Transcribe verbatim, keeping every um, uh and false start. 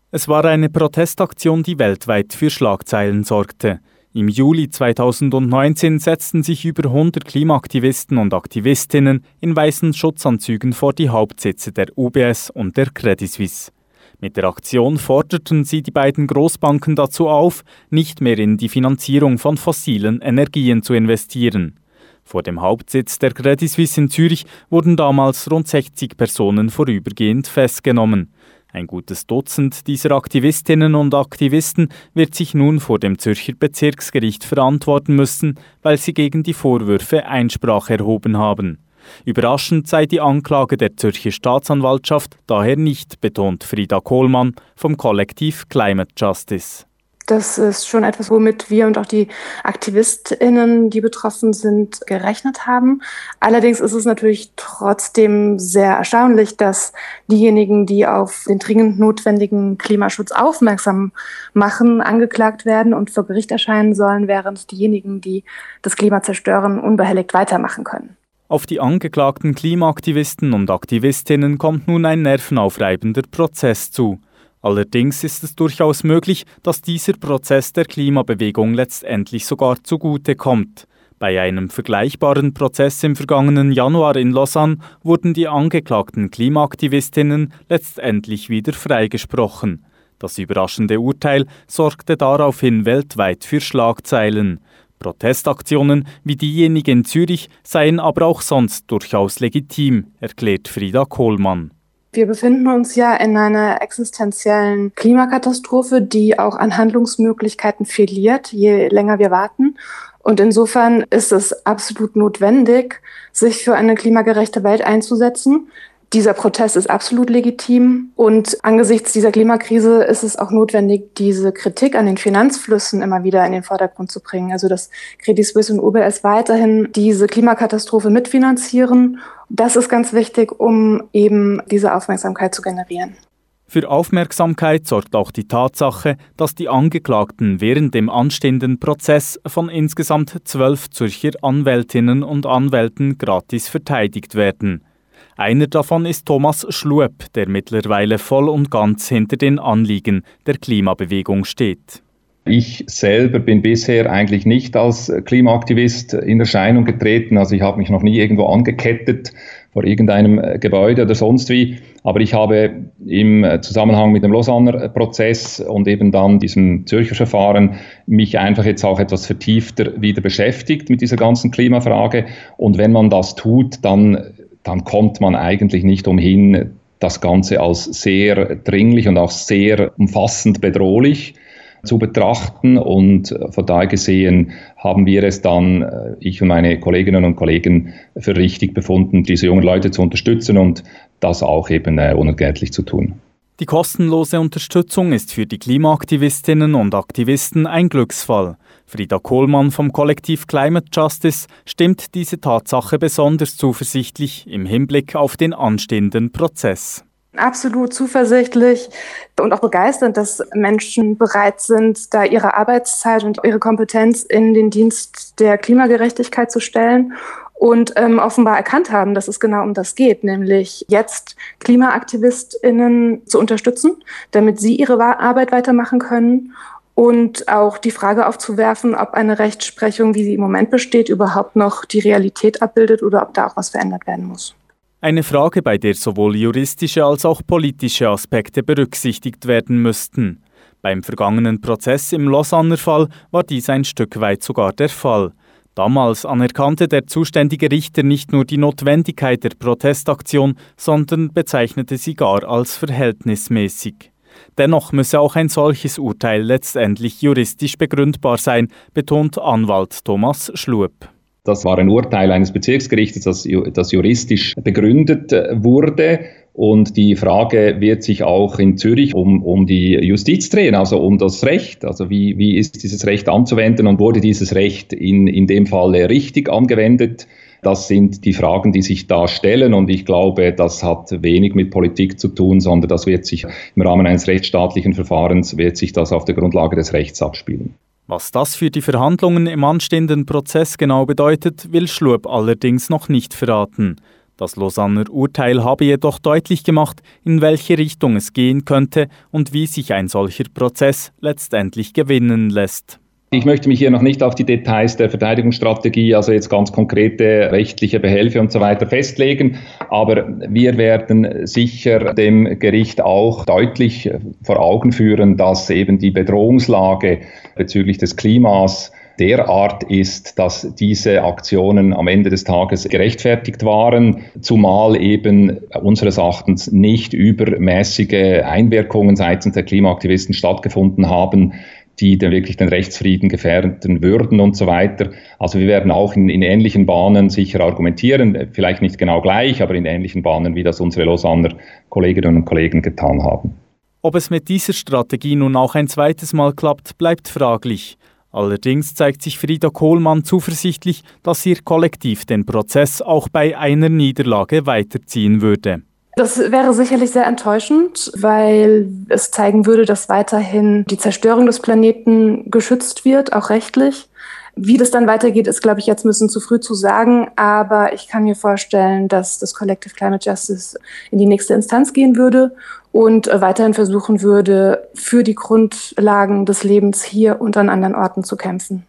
Es war eine Protestaktion, die weltweit für Schlagzeilen sorgte. Im Juli zweitausendneunzehn setzten sich über hundert Klimaaktivisten und Aktivistinnen in weißen Schutzanzügen vor die Hauptsitze der U B S und der Credit Suisse. Mit der Aktion forderten sie die beiden Großbanken dazu auf, nicht mehr in die Finanzierung von fossilen Energien zu investieren. Vor dem Hauptsitz der Credit Suisse in Zürich wurden damals rund sechzig Personen vorübergehend festgenommen. Ein gutes Dutzend dieser Aktivistinnen und Aktivisten wird sich nun vor dem Zürcher Bezirksgericht verantworten müssen, weil sie gegen die Vorwürfe Einsprache erhoben haben. Überraschend sei die Anklage der Zürcher Staatsanwaltschaft daher nicht, betont Frida Kohlmann vom Kollektiv Climate Justice. Das ist schon etwas, womit wir und auch die AktivistInnen, die betroffen sind, gerechnet haben. Allerdings ist es natürlich trotzdem sehr erstaunlich, dass diejenigen, die auf den dringend notwendigen Klimaschutz aufmerksam machen, angeklagt werden und vor Gericht erscheinen sollen, während diejenigen, die das Klima zerstören, unbehelligt weitermachen können. Auf die angeklagten Klimaaktivisten und Aktivistinnen kommt nun ein nervenaufreibender Prozess zu. Allerdings ist es durchaus möglich, dass dieser Prozess der Klimabewegung letztendlich sogar zugute kommt. Bei einem vergleichbaren Prozess im vergangenen Januar in Lausanne wurden die angeklagten Klimaaktivistinnen letztendlich wieder freigesprochen. Das überraschende Urteil sorgte daraufhin weltweit für Schlagzeilen. Protestaktionen wie diejenige in Zürich seien aber auch sonst durchaus legitim, erklärt Frida Kohlmann. Wir befinden uns ja in einer existenziellen Klimakatastrophe, die auch an Handlungsmöglichkeiten verliert, je länger wir warten. Und insofern ist es absolut notwendig, sich für eine klimagerechte Welt einzusetzen. Dieser Protest ist absolut legitim und angesichts dieser Klimakrise ist es auch notwendig, diese Kritik an den Finanzflüssen immer wieder in den Vordergrund zu bringen. Also dass Credit Suisse und U B S weiterhin diese Klimakatastrophe mitfinanzieren. Das ist ganz wichtig, um eben diese Aufmerksamkeit zu generieren. Für Aufmerksamkeit sorgt auch die Tatsache, dass die Angeklagten während dem anstehenden Prozess von insgesamt zwölf Zürcher Anwältinnen und Anwälten gratis verteidigt werden. Einer davon ist Thomas Schluep, der mittlerweile voll und ganz hinter den Anliegen der Klimabewegung steht. Ich selber bin bisher eigentlich nicht als Klimaaktivist in Erscheinung getreten. Also ich habe mich noch nie irgendwo angekettet vor irgendeinem Gebäude oder sonst wie. Aber ich habe im Zusammenhang mit dem Lausanner Prozess und eben dann diesem Zürcher Verfahren mich einfach jetzt auch etwas vertiefter wieder beschäftigt mit dieser ganzen Klimafrage. Und wenn man das tut, dann dann kommt man eigentlich nicht umhin, das Ganze als sehr dringlich und auch sehr umfassend bedrohlich zu betrachten. Und von daher gesehen haben wir es dann, ich und meine Kolleginnen und Kollegen, für richtig befunden, diese jungen Leute zu unterstützen und das auch eben unentgeltlich zu tun. Die kostenlose Unterstützung ist für die Klimaaktivistinnen und Aktivisten ein Glücksfall. Frida Kohlmann vom Kollektiv Climate Justice stimmt diese Tatsache besonders zuversichtlich im Hinblick auf den anstehenden Prozess. Absolut zuversichtlich und auch begeisternd, dass Menschen bereit sind, da ihre Arbeitszeit und ihre Kompetenz in den Dienst der Klimagerechtigkeit zu stellen und ähm, offenbar erkannt haben, dass es genau um das geht, nämlich jetzt KlimaaktivistInnen zu unterstützen, damit sie ihre Arbeit weitermachen können. Und auch die Frage aufzuwerfen, ob eine Rechtsprechung, wie sie im Moment besteht, überhaupt noch die Realität abbildet oder ob da auch was verändert werden muss. Eine Frage, bei der sowohl juristische als auch politische Aspekte berücksichtigt werden müssten. Beim vergangenen Prozess im Lausanner Fall war dies ein Stück weit sogar der Fall. Damals anerkannte der zuständige Richter nicht nur die Notwendigkeit der Protestaktion, sondern bezeichnete sie gar als verhältnismäßig. Dennoch müsse auch ein solches Urteil letztendlich juristisch begründbar sein, betont Anwalt Thomas Schluep. Das war ein Urteil eines Bezirksgerichtes, das, das juristisch begründet wurde. Und die Frage wird sich auch in Zürich um, um die Justiz drehen, also um das Recht. Also wie, wie ist dieses Recht anzuwenden und wurde dieses Recht in, in dem Fall richtig angewendet? Das sind die Fragen, die sich da stellen. Und ich glaube, das hat wenig mit Politik zu tun, sondern das wird sich im Rahmen eines rechtsstaatlichen Verfahrens, wird sich das auf der Grundlage des Rechts abspielen. Was das für die Verhandlungen im anstehenden Prozess genau bedeutet, will Schluep allerdings noch nicht verraten. Das Lausanner Urteil habe jedoch deutlich gemacht, in welche Richtung es gehen könnte und wie sich ein solcher Prozess letztendlich gewinnen lässt. Ich möchte mich hier noch nicht auf die Details der Verteidigungsstrategie, also jetzt ganz konkrete rechtliche Behelfe und so weiter festlegen, aber wir werden sicher dem Gericht auch deutlich vor Augen führen, dass eben die Bedrohungslage bezüglich des Klimas derart ist, dass diese Aktionen am Ende des Tages gerechtfertigt waren, zumal eben unseres Erachtens nicht übermäßige Einwirkungen seitens der Klimaaktivisten stattgefunden haben, die dann wirklich den Rechtsfrieden gefährden würden und so weiter. Also wir werden auch in, in ähnlichen Bahnen sicher argumentieren, vielleicht nicht genau gleich, aber in ähnlichen Bahnen, wie das unsere Lausanner Kolleginnen und Kollegen getan haben. Ob es mit dieser Strategie nun auch ein zweites Mal klappt, bleibt fraglich. Allerdings zeigt sich Frieda Kohlmann zuversichtlich, dass ihr Kollektiv den Prozess auch bei einer Niederlage weiterziehen würde. Das wäre sicherlich sehr enttäuschend, weil es zeigen würde, dass weiterhin die Zerstörung des Planeten geschützt wird, auch rechtlich. Wie das dann weitergeht, ist, glaube ich, jetzt ein bisschen zu früh zu sagen. Aber ich kann mir vorstellen, dass das Collective Climate Justice in die nächste Instanz gehen würde und weiterhin versuchen würde, für die Grundlagen des Lebens hier und an anderen Orten zu kämpfen.